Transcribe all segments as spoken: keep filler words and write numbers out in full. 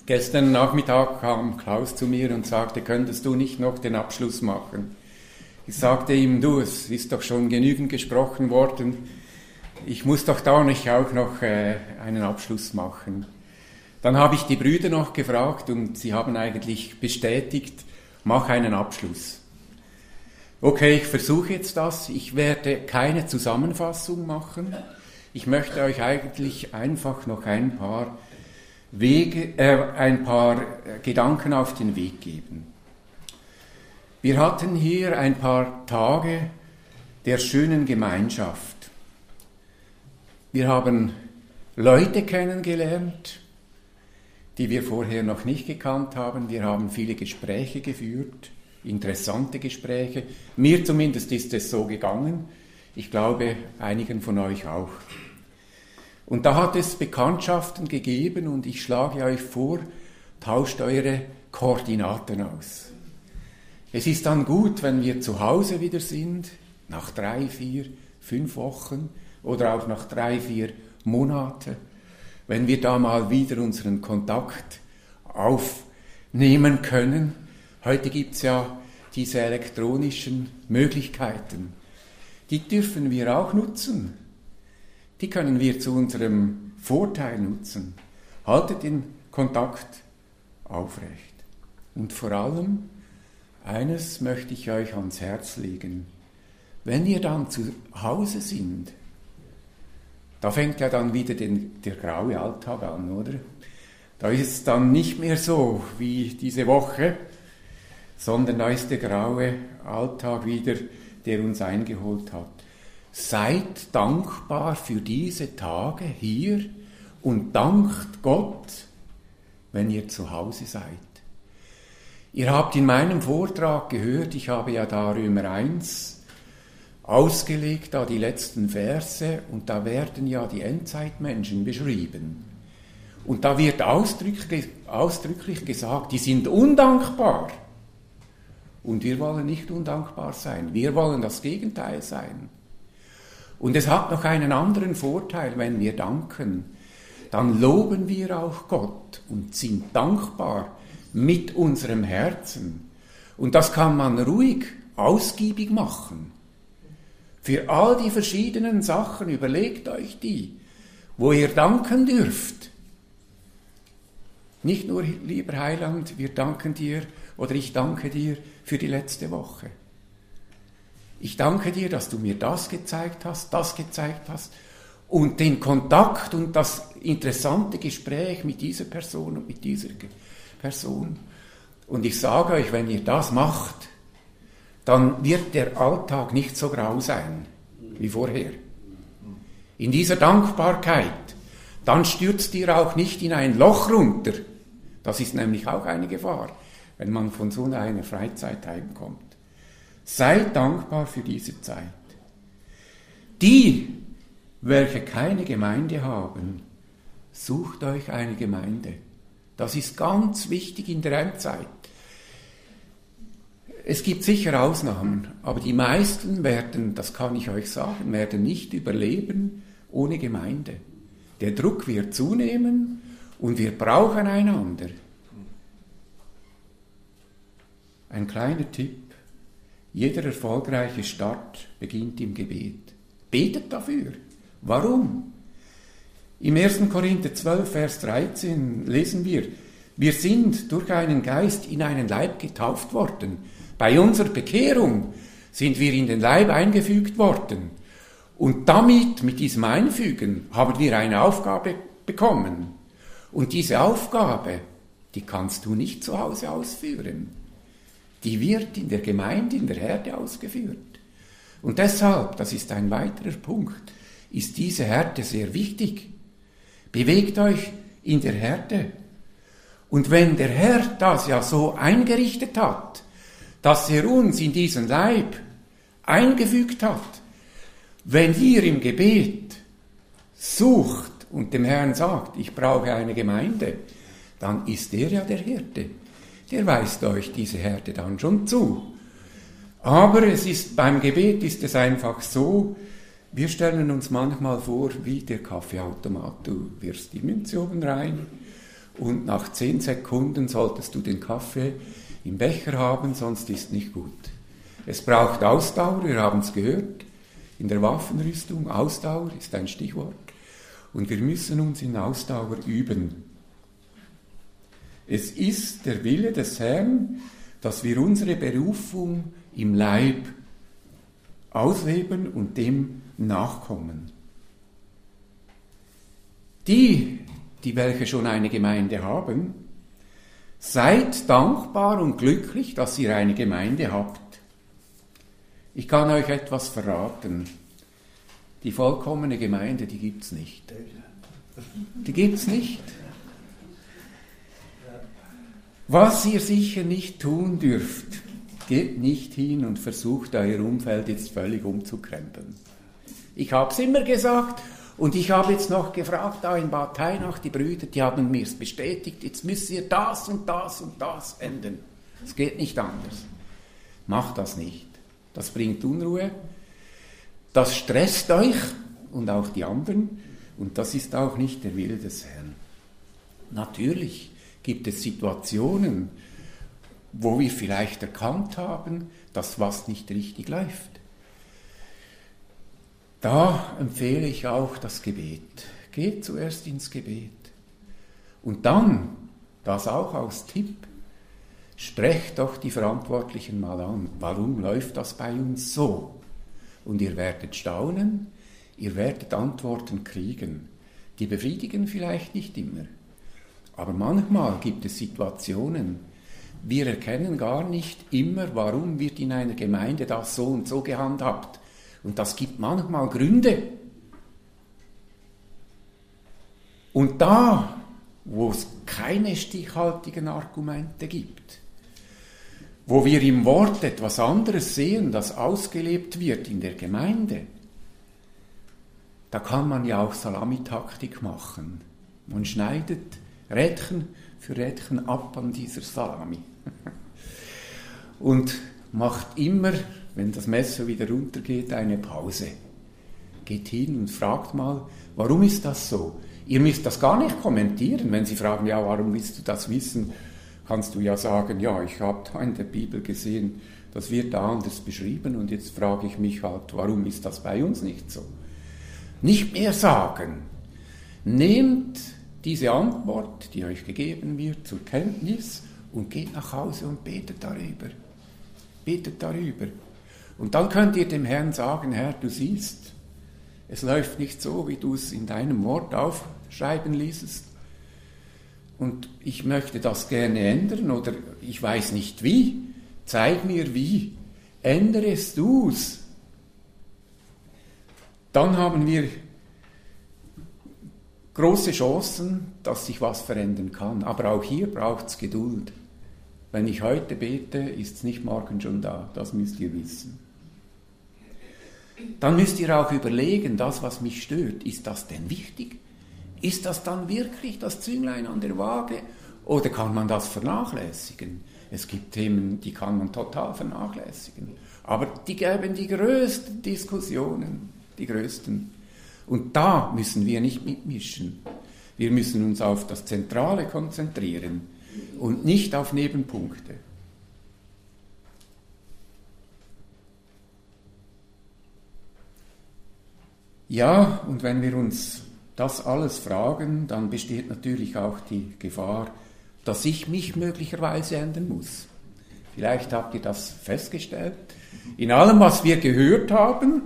Gestern Nachmittag kam Klaus zu mir und sagte, könntest du nicht noch den Abschluss machen? Ich sagte ihm, du, es ist doch schon genügend gesprochen worden, ich muss doch da nicht auch noch äh, einen Abschluss machen. Dann habe ich die Brüder noch gefragt und sie haben eigentlich bestätigt, mach einen Abschluss. Okay, ich versuche jetzt das, ich werde keine Zusammenfassung machen, ich möchte euch eigentlich einfach noch ein paar Wege, äh, ein paar Gedanken auf den Weg geben. Wir hatten hier ein paar Tage der schönen Gemeinschaft. Wir haben Leute kennengelernt, die wir vorher noch nicht gekannt haben. Wir haben viele Gespräche geführt, interessante Gespräche. Mir zumindest ist es so gegangen. Ich glaube, einigen von euch auch. Und da hat es Bekanntschaften gegeben und ich schlage euch vor, tauscht eure Koordinaten aus. Es ist dann gut, wenn wir zu Hause wieder sind, nach drei, vier, fünf Wochen oder auch nach drei, vier Monaten, wenn wir da mal wieder unseren Kontakt aufnehmen können. Heute gibt es ja diese elektronischen Möglichkeiten. Die dürfen wir auch nutzen. Die können wir zu unserem Vorteil nutzen. Haltet den Kontakt aufrecht. Und vor allem, eines möchte ich euch ans Herz legen. Wenn ihr dann zu Hause sind, da fängt ja dann wieder den, der graue Alltag an, oder? Da ist es dann nicht mehr so wie diese Woche, sondern da ist der graue Alltag wieder, der uns eingeholt hat. Seid dankbar für diese Tage hier und dankt Gott, wenn ihr zu Hause seid. Ihr habt in meinem Vortrag gehört, ich habe ja da Römer eins ausgelegt, da die letzten Verse, und da werden ja die Endzeitmenschen beschrieben. Und da wird ausdrücklich, ausdrücklich gesagt, die sind undankbar. Und wir wollen nicht undankbar sein, wir wollen das Gegenteil sein. Und es hat noch einen anderen Vorteil, wenn wir danken, dann loben wir auch Gott und sind dankbar mit unserem Herzen. Und das kann man ruhig, ausgiebig machen. Für all die verschiedenen Sachen, überlegt euch die, wo ihr danken dürft. Nicht nur, lieber Heiland, wir danken dir oder ich danke dir für die letzte Woche. Ich danke dir, dass du mir das gezeigt hast, das gezeigt hast und den Kontakt und das interessante Gespräch mit dieser Person und mit dieser Person. Und ich sage euch, wenn ihr das macht, dann wird der Alltag nicht so grau sein wie vorher. In dieser Dankbarkeit, dann stürzt ihr auch nicht in ein Loch runter. Das ist nämlich auch eine Gefahr, wenn man von so einer Freizeit heimkommt. Seid dankbar für diese Zeit. Die, welche keine Gemeinde haben, sucht euch eine Gemeinde. Das ist ganz wichtig in der Endzeit. Es gibt sicher Ausnahmen, aber die meisten werden, das kann ich euch sagen, werden nicht überleben ohne Gemeinde. Der Druck wird zunehmen und wir brauchen einander. Ein kleiner Tipp. Jeder erfolgreiche Start beginnt im Gebet. Betet dafür. Warum? Im ersten Korinther zwölf, Vers dreizehn lesen wir, wir sind durch einen Geist in einen Leib getauft worden. Bei unserer Bekehrung sind wir in den Leib eingefügt worden. Und damit, mit diesem Einfügen, haben wir eine Aufgabe bekommen. Und diese Aufgabe, die kannst du nicht zu Hause ausführen. Die wird in der Gemeinde, in der Herde ausgeführt. Und deshalb, das ist ein weiterer Punkt, ist diese Herde sehr wichtig. Bewegt euch in der Herde. Und wenn der Herr das ja so eingerichtet hat, dass er uns in diesen Leib eingefügt hat, wenn ihr im Gebet sucht und dem Herrn sagt, ich brauche eine Gemeinde, dann ist er ja der Hirte. Der weist euch diese Herde dann schon zu. Aber es ist, beim Gebet ist es einfach so, wir stellen uns manchmal vor, wie der Kaffeeautomat. Du wirfst die Münze oben rein und nach zehn Sekunden solltest du den Kaffee im Becher haben, sonst ist nicht gut. Es braucht Ausdauer, wir haben es gehört, in der Waffenrüstung, Ausdauer ist ein Stichwort, und wir müssen uns in Ausdauer üben. Es ist der Wille des Herrn, dass wir unsere Berufung im Leib ausleben und dem nachkommen. Die, die welche schon eine Gemeinde haben, seid dankbar und glücklich, dass ihr eine Gemeinde habt. Ich kann euch etwas verraten. Die vollkommene Gemeinde, die gibt es nicht. Die gibt es nicht. Was ihr sicher nicht tun dürft, geht nicht hin und versucht euer Umfeld jetzt völlig umzukrempeln. Ich habe es immer gesagt und ich habe jetzt noch gefragt, da in Bad Hainach, die Brüder, die haben mir es bestätigt, jetzt müsst ihr das und das und das ändern. Es geht nicht anders. Macht das nicht. Das bringt Unruhe, das stresst euch und auch die anderen und das ist auch nicht der Wille des Herrn. Natürlich gibt es Situationen, wo wir vielleicht erkannt haben, dass was nicht richtig läuft. Da empfehle ich auch das Gebet. Geht zuerst ins Gebet. Und dann, das auch als Tipp, sprecht doch die Verantwortlichen mal an. Warum läuft das bei uns so? Und ihr werdet staunen, ihr werdet Antworten kriegen. Die befriedigen vielleicht nicht immer. Aber manchmal gibt es Situationen, wir erkennen gar nicht immer, warum wird in einer Gemeinde das so und so gehandhabt. Und das gibt manchmal Gründe. Und da, wo es keine stichhaltigen Argumente gibt, wo wir im Wort etwas anderes sehen, das ausgelebt wird in der Gemeinde, da kann man ja auch Salamitaktik machen. Man schneidet Rädchen für Rädchen ab an dieser Salami. Und macht immer, wenn das Messer wieder runtergeht, eine Pause. Geht hin und fragt mal, warum ist das so? Ihr müsst das gar nicht kommentieren. Wenn Sie fragen, ja, warum willst du das wissen, kannst du ja sagen, ja, ich habe da in der Bibel gesehen, das wird da anders beschrieben und jetzt frage ich mich halt, warum ist das bei uns nicht so? Nicht mehr sagen. Nehmt diese Antwort, die euch gegeben wird, zur Kenntnis und geht nach Hause und betet darüber. Betet darüber. Und dann könnt ihr dem Herrn sagen, Herr, du siehst, es läuft nicht so, wie du es in deinem Wort aufschreiben ließest. Und ich möchte das gerne ändern oder ich weiß nicht wie. Zeig mir wie. Änderest du's. Dann haben wir große Chancen, dass sich was verändern kann. Aber auch hier braucht es Geduld. Wenn ich heute bete, ist es nicht morgen schon da. Das müsst ihr wissen. Dann müsst ihr auch überlegen, das, was mich stört, ist das denn wichtig? Ist das dann wirklich das Zünglein an der Waage? Oder kann man das vernachlässigen? Es gibt Themen, die kann man total vernachlässigen. Aber die geben die größten Diskussionen, die größten. Und da müssen wir nicht mitmischen. Wir müssen uns auf das Zentrale konzentrieren und nicht auf Nebenpunkte. Ja, und wenn wir uns das alles fragen, dann besteht natürlich auch die Gefahr, dass ich mich möglicherweise ändern muss. Vielleicht habt ihr das festgestellt. In allem, was wir gehört haben.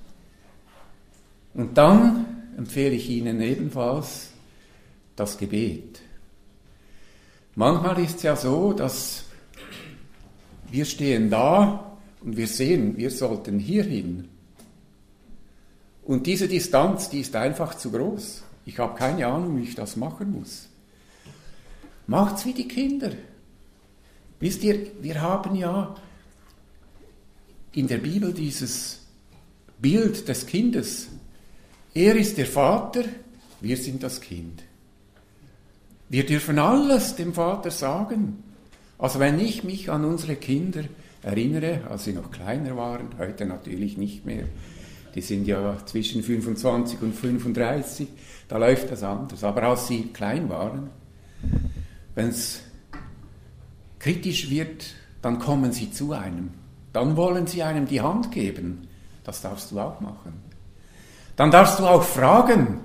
Und dann empfehle ich Ihnen ebenfalls das Gebet. Manchmal ist es ja so, dass wir stehen da und wir sehen, wir sollten hierhin. Und diese Distanz, die ist einfach zu groß. Ich habe keine Ahnung, wie ich das machen muss. Macht's wie die Kinder. Wisst ihr, wir haben ja in der Bibel dieses Bild des Kindes. Er ist der Vater, wir sind das Kind. Wir dürfen alles dem Vater sagen. Also wenn ich mich an unsere Kinder erinnere, als sie noch kleiner waren, heute natürlich nicht mehr, die sind ja zwischen fünfundzwanzig und fünfunddreißig, da läuft das anders. Aber als sie klein waren, wenn es kritisch wird, dann kommen sie zu einem. Dann wollen sie einem die Hand geben. Das darfst du auch machen. Dann darfst du auch fragen.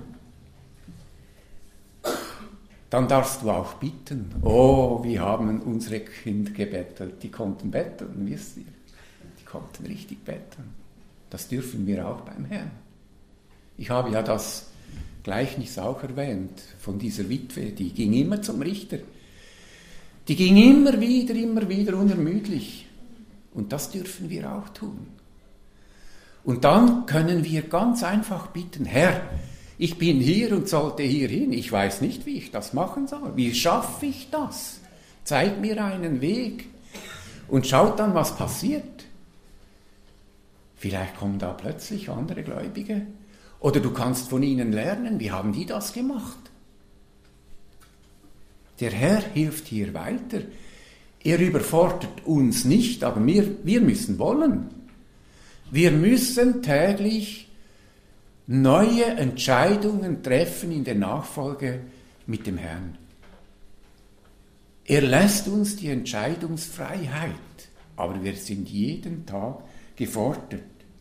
Dann darfst du auch bitten. Oh, wir haben unsere Kinder gebettelt. Die konnten betteln, wisst ihr? Die konnten richtig betteln. Das dürfen wir auch beim Herrn. Ich habe ja das Gleichnis auch erwähnt von dieser Witwe, die ging immer zum Richter. Die ging immer wieder, immer wieder unermüdlich. Und das dürfen wir auch tun. Und dann können wir ganz einfach bitten, Herr, ich bin hier und sollte hier hin. Ich weiß nicht, wie ich das machen soll. Wie schaffe ich das? Zeig mir einen Weg. Und schaut dann, was passiert. Vielleicht kommen da plötzlich andere Gläubige. Oder du kannst von ihnen lernen, wie haben die das gemacht? Der Herr hilft hier weiter. Er überfordert uns nicht, aber wir, wir müssen wollen. Wir müssen täglich neue Entscheidungen treffen in der Nachfolge mit dem Herrn. Er lässt uns die Entscheidungsfreiheit, aber wir sind jeden Tag gefordert,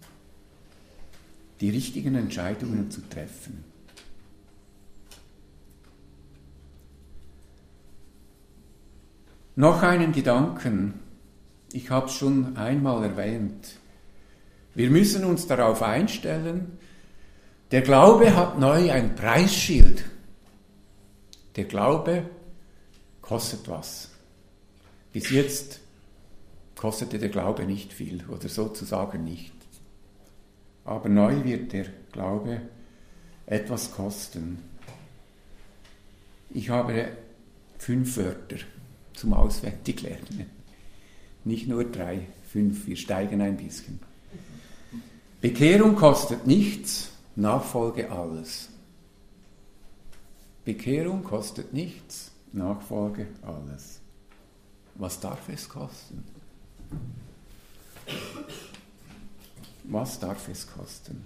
die richtigen Entscheidungen zu treffen. Noch einen Gedanken, ich habe es schon einmal erwähnt. Wir müssen uns darauf einstellen, der Glaube hat neu ein Preisschild. Der Glaube kostet was. Bis jetzt kostete der Glaube nicht viel oder sozusagen nicht. Aber neu wird der Glaube etwas kosten. Ich habe fünf Wörter zum Auswendiglernen. Nicht nur drei, fünf, wir steigen ein bisschen. Bekehrung kostet nichts, Nachfolge alles. Bekehrung kostet nichts, Nachfolge alles. Was darf es kosten? Was darf es kosten?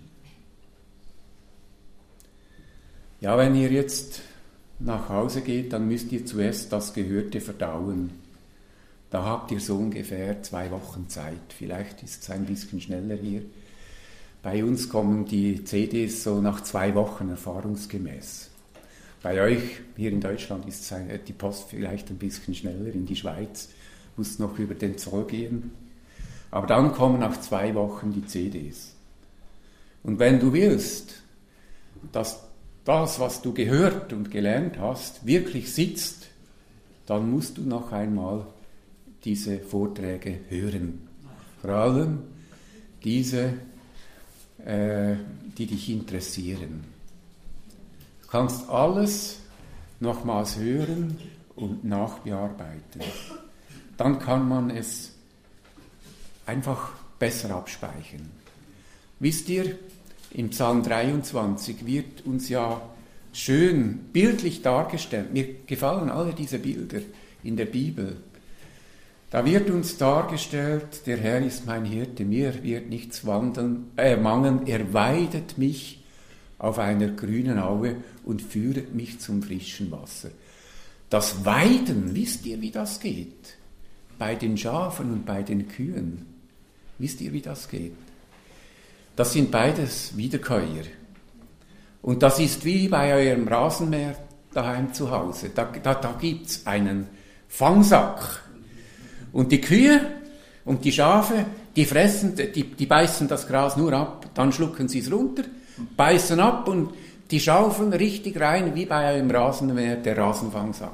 Ja, wenn ihr jetzt nach Hause geht, dann müsst ihr zuerst das Gehörte verdauen. Da habt ihr so ungefähr zwei Wochen Zeit. Vielleicht ist es ein bisschen schneller hier. Bei uns kommen die C Ds so nach zwei Wochen erfahrungsgemäß. Bei euch hier in Deutschland ist die Post vielleicht ein bisschen schneller. In die Schweiz muss noch über den Zoll gehen. Aber dann kommen nach zwei Wochen die C Ds. Und wenn du willst, dass das, was du gehört und gelernt hast, wirklich sitzt, dann musst du noch einmal diese Vorträge hören. Vor allem diese, äh, die dich interessieren. Du kannst alles nochmals hören und nachbearbeiten. Dann kann man es einfach besser abspeichern. Wisst ihr, im Psalm dreiundzwanzig wird uns ja schön bildlich dargestellt. Mir gefallen alle diese Bilder in der Bibel. Da wird uns dargestellt, der Herr ist mein Hirte, mir wird nichts wandeln, äh, mangeln, er weidet mich auf einer grünen Aue und führet mich zum frischen Wasser. Das Weiden, wisst ihr, wie das geht? Bei den Schafen und bei den Kühen. Wisst ihr, wie das geht? Das sind beides Wiederkäuer. Und das ist wie bei eurem Rasenmäher daheim zu Hause. Da, da, da gibt es einen Fangsack. Und die Kühe und die Schafe, die fressen, die, die beißen das Gras nur ab, dann schlucken sie es runter, beißen ab und die schaufeln richtig rein, wie bei eurem Rasenmäher, der Rasenfangsack.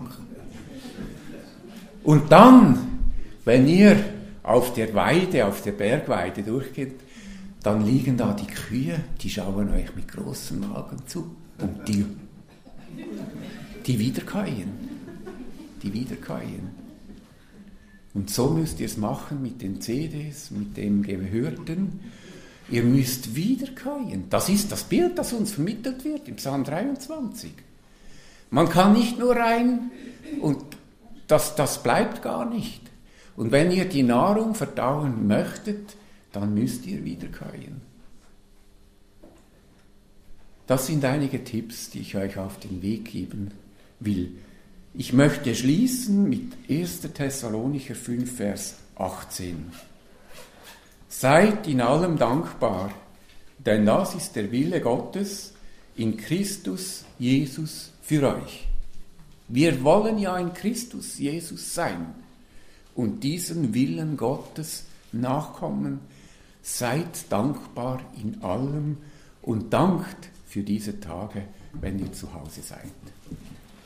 Und dann, wenn ihr auf der Weide, auf der Bergweide durchgeht, dann liegen da die Kühe, die schauen euch mit großen Magen zu und die, die wiederkäuen, die wiederkäuen. Und so müsst ihr es machen mit den C Ds, mit dem Gehörten. Ihr müsst wiederkäuen. Das ist das Bild, das uns vermittelt wird im Psalm dreiundzwanzig. Man kann nicht nur rein und das, das bleibt gar nicht. Und wenn ihr die Nahrung verdauen möchtet, dann müsst ihr wiederkäuen. Das sind einige Tipps, die ich euch auf den Weg geben will. Ich möchte schließen mit erster Thessalonicher fünf, Vers achtzehn. Seid in allem dankbar, denn das ist der Wille Gottes in Christus Jesus für euch. Wir wollen ja in Christus Jesus sein und diesem Willen Gottes nachkommen. Seid dankbar in allem und dankt für diese Tage, wenn ihr zu Hause seid.